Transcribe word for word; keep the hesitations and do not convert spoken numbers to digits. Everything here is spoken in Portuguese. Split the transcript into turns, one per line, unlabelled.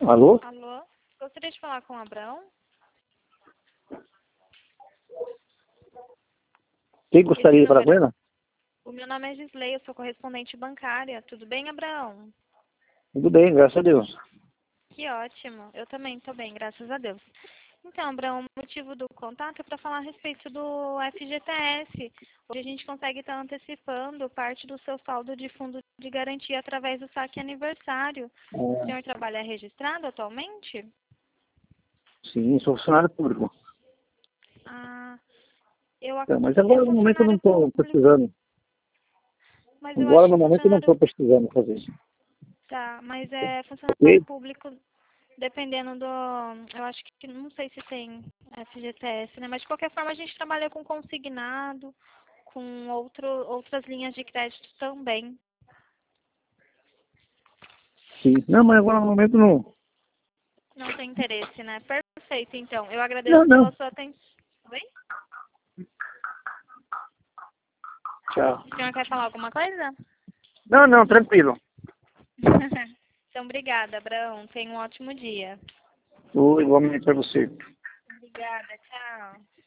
Alô?
Alô? Gostaria de falar com o Abraão?
Quem gostaria de falar com
número-
ela?
O meu nome é Gisley, eu sou correspondente bancária. Tudo bem, Abraão?
Tudo bem, graças a Deus.
Que ótimo. Eu também estou bem, graças a Deus. Então, Abraão, o motivo do contato é para falar a respeito do F G T S. Hoje a gente consegue estar antecipando parte do seu saldo de fundo de garantia através do saque aniversário. O
É,
senhor trabalha registrado atualmente?
sim, sou funcionário público.
Ah, eu, ac-
É, mas
é
agora no momento eu não
funcionário
estou
público,
precisando.
mas eu
Agora
acho
no
que
momento eu não
funcionário...
estou precisando fazer isso.
Tá, mas é funcionário
Ok?
público, dependendo do... Eu acho que, não sei se tem F G T S, né? Mas de qualquer forma a gente trabalha com consignado, com outro, outras linhas de crédito também.
Sim. Não, mas agora no momento não.
Não tem interesse, né? Perfeito, então. Eu agradeço
Não,
pela
não.
sua atenção. Oi?
Tchau.
O senhor quer falar alguma coisa?
Não, não, tranquilo.
Então, obrigada, Abraão. Tenha um ótimo dia.
Oi, igualmente para você.
Obrigada, tchau.